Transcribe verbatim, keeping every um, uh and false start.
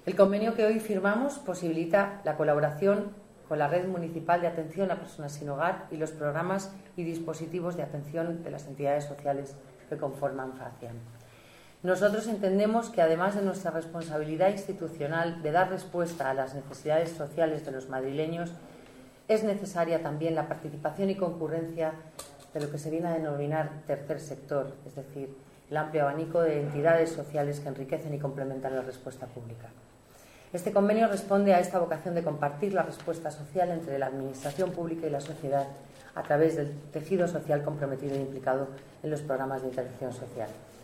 El convenio que hoy firmamos posibilita la colaboración con la Red Municipal de Atención a Personas Sin Hogar y los programas y dispositivos de atención de las entidades sociales que conforman FACIAN. Nosotros entendemos que, además de nuestra responsabilidad institucional de dar respuesta a las necesidades sociales de los madrileños, es necesaria también la participación y concurrencia de lo que se viene a denominar tercer sector, es decir, el amplio abanico de entidades sociales que enriquecen y complementan la respuesta pública. Este convenio responde a esta vocación de compartir la respuesta social entre la Administración pública y la sociedad a través del tejido social comprometido e implicado en los programas de intervención social.